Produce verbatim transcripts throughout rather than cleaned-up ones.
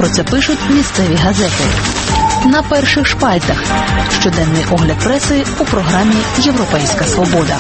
Про це пишуть місцеві газети. На перших шпальтах щоденний огляд преси у програмі «Європейська свобода».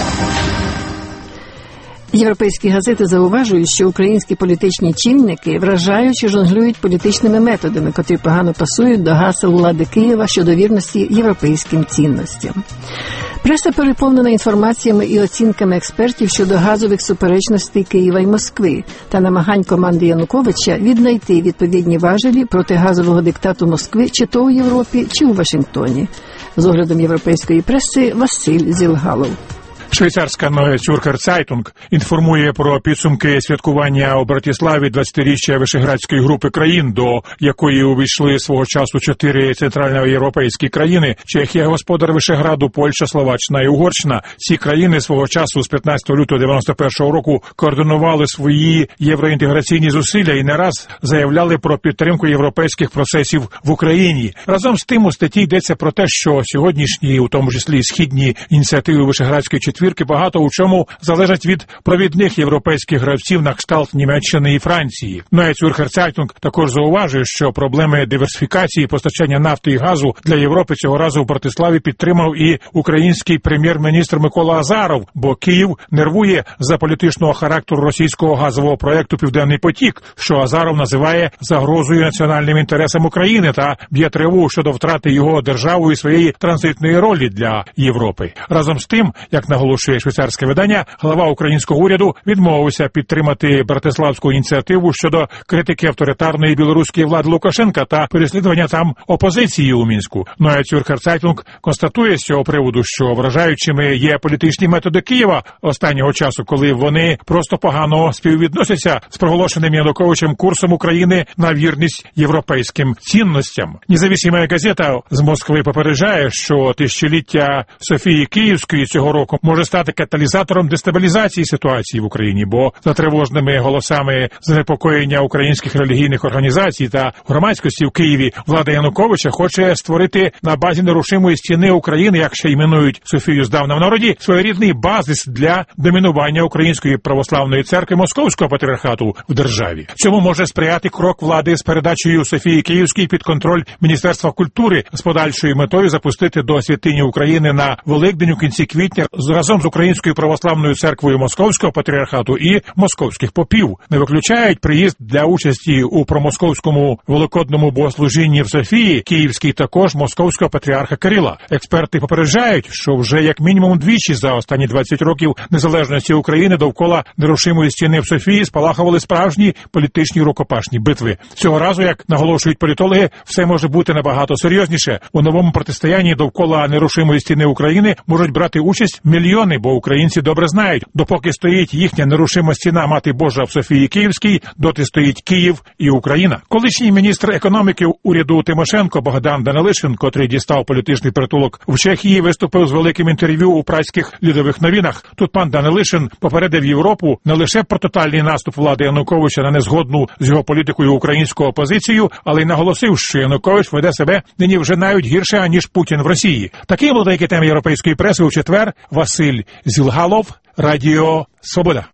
Європейські газети зауважують, що українські політичні чинники вражаючи жонглюють політичними методами, котрі погано пасують до гасел влади Києва щодо вірності європейським цінностям. Преса переповнена інформаціями і оцінками експертів щодо газових суперечностей Києва і Москви та намагань команди Януковича віднайти відповідні важелі проти газового диктату Москви чи то у Європі, чи у Вашингтоні. З оглядом європейської преси Василь Зілгалов. Швейцарська Neue Zürcher Zeitung інформує про підсумки святкування у Братиславі двадцятиріччя Вишеградської групи країн, до якої увійшли свого часу чотири центральноєвропейські країни – Чехія, господар Вишеграду, Польща, Словаччина і Угорщина. Ці країни свого часу з п'ятнадцятого лютого дев'яносто першого року координували свої євроінтеграційні зусилля і не раз заявляли про підтримку європейських процесів в Україні. Разом з тим у статті йдеться про те, що сьогоднішні, у тому числі східні ініціативи Вишеградської четвірки, багато у чому залежать від провідних європейських гравців на кшталт Німеччини і Франції. Neue Zürcher Zeitung також зауважує, що проблеми диверсифікації постачання нафти і газу для Європи цього разу в Братиславі підтримав і український прем'єр-міністр Микола Азаров, бо Київ нервує за політичного характеру російського газового проєкту «Південний потік», що Азаров називає загрозою національним інтересам України та б'є тривогу щодо втрати його державою своєї транзитної ролі для Європи. Разом з тим, як наголошує швейцарське видання, глава українського уряду відмовився підтримати братиславську ініціативу щодо критики авторитарної білоруської влади Лукашенка та переслідування там опозиції у Мінську. Neue Zürcher Zeitung констатує з цього приводу, що вражаючими є політичні методи Києва останнього часу, коли вони просто погано співвідносяться з проголошеним Януковичем курсом України на вірність європейським цінностям. Независима газета з Москви попереджає, що тисячоліття Софії Київської цього року може стати каталізатором дестабілізації ситуації в Україні, бо за тривожними голосами занепокоєння українських релігійних організацій та громадськості в Києві влада Януковича хоче створити на базі нерушимої стіни України, як ще іменують Софію здавна в народі, своєрідний базис для домінування Української православної церкви Московського патріархату в державі. Цьому може сприяти крок влади з передачею Софії Київської під контроль Міністерства культури з подальшою метою запустити до святині України на Великдень у кінці квітня разом з Українською православною церквою Московського патріархату і московських попів. Не виключають приїзд для участі у промосковському великодному богослужінні в Софії Київській також московського патріарха Кирила. Експерти попереджають, що вже як мінімум двічі за останні двадцять років незалежності України довкола нерушимої стіни в Софії спалахували справжні політичні рукопашні битви. Цього разу, як наголошують політологи, все може бути набагато серйозніше. У новому протистоянні довкола нерушимої стіни України можуть брати участь мільйони, бо українці добре знають, допоки стоїть їхня нерушима стіна Мати Божа в Софії Київській, доти стоїть Київ і Україна. Колишній міністр економіки уряду Тимошенко Богдан Данилишин, котрий дістав політичний притулок в Чехії, виступив з великим інтерв'ю у празьких Людових новинах. Тут пан Данилишин попередив Європу не лише про тотальний наступ влади Януковича на незгодну з його політикою українську опозицію, але й наголосив, що Янукович веде себе нині вже навіть гірше, аніж Путін в Росії. Такі були деякі теми європейської преси у четвер. Василь Зілгалов, Радіо Свобода.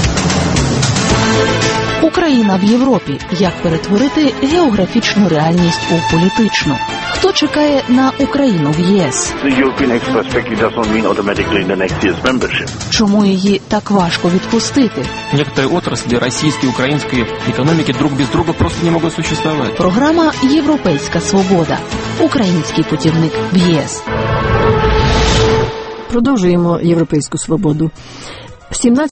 Україна в Європі. Як перетворити географічну реальність у політичну? Хто чекає на Україну в ЄС? Чому її так важко відпустити? Некоторые отрасли российской и украинской экономики друг без друга просто не могут существовать. Програма «Європейська свобода». Український путівник в ЄС. Продовжуємо європейську свободу.